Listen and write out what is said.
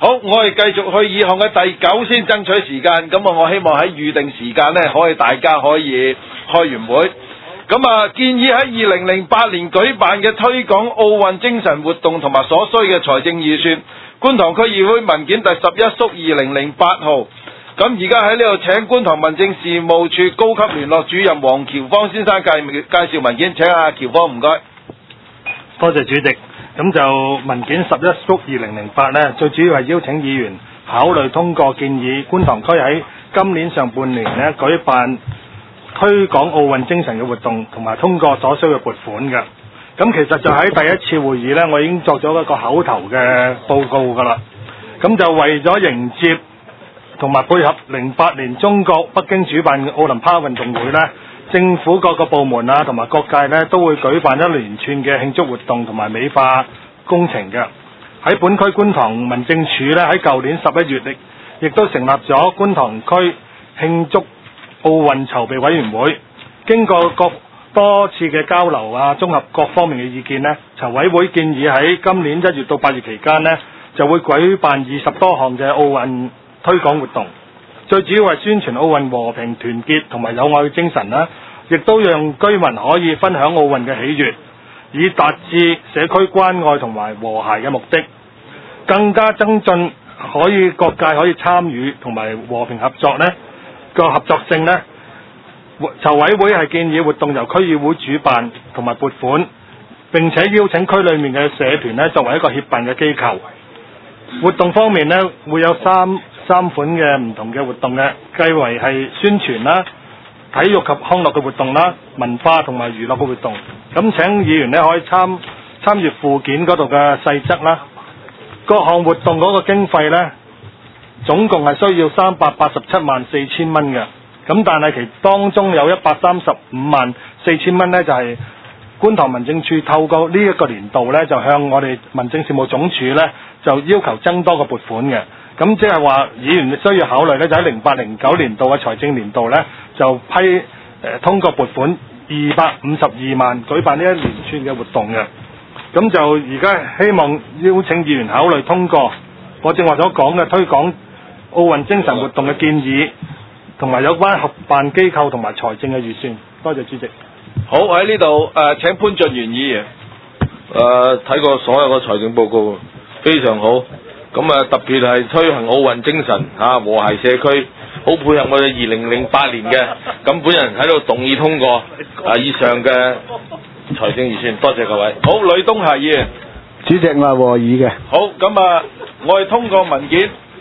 好，我哋繼續去議項嘅第9先爭取時間，咁我希望喺預定時間呢，大家可以開完會。咁建議喺2008年舉辦嘅推廣奧運精神活動同埋所需嘅財政預算，觀塘區議會文件第11縮2008號。咁而家喺呢度請觀塘民政事務處高級聯絡主任黃喬芳先生介紹文件，請阿喬芳唔該。 多謝主席。咁就文件11縮2008呢，最主要係邀請議員考慮通過建議，觀塘區喺今年上半年呢舉辦推廣奧運精神嘅活動，同埋通過所需嘅撥款嘅。咁其實就喺第一次會議呢，我已經作咗一個口頭嘅報告㗎啦。咁就為咗迎接同埋配合08年中國北京主辦嘅奧林匹克運動會呢，政府各個部門同埋各界呢都會舉辦一連串嘅慶祝活動同埋美化工程嘅。喺本區觀塘民政處呢，喺舊年11月亦都成立咗觀塘區慶祝奧運籌備委員會，經過多次嘅交流綜合各方面嘅意見呢，籌委會建議喺今年1月到8月期間呢，就會舉辦20多項嘅奧運推廣活動，最主要係宣傳奧運和平團結同埋友愛嘅精神啦，亦都讓居民可以分享奧運嘅喜悅，以達至社區關愛同埋和諧嘅目的，更加增進可以各界可以參與同埋和平合作呢個合作性呢。籌委會係建議活動由區議會主辦同埋撥款，並且邀請區裏面嘅社團呢作為一個協辦嘅機構。活動方面呢，會有三款嘅唔同嘅活動嘅，計為係宣傳啦、體育及康樂嘅活動啦、文化同埋娛樂嘅活動。咁請議員呢可以參閱附件嗰度嘅細則啦。各項活動嗰個經費呢，總共係需要3874000蚊嘅。咁但係其當中有1354000蚊呢，就係觀塘民政處透過呢一個年度呢，就向我哋民政事務總署呢，就要求增多個撥款嘅。咁即係話議員需要考慮呢，就喺08-09年度嘅財政年度呢，就通過撥款252萬舉辦呢一連串嘅活動嘅。咁就而家希望邀請議員考慮通過我正話所講嘅推廣奧運精神活動嘅建議，同埋有關合辦機構同埋財政嘅預算。多謝主席。 好，喺呢度請潘俊源議員。 睇過所有嘅財政報告，非常好。咁特別係推行奧運精神和諧社區，好配合我哋2008年嘅。咁本人喺度動議通過以上嘅財政預算。多謝各位。 好，呂東霞議員。 主席，我係和議嘅。 好，咁我哋通過文件。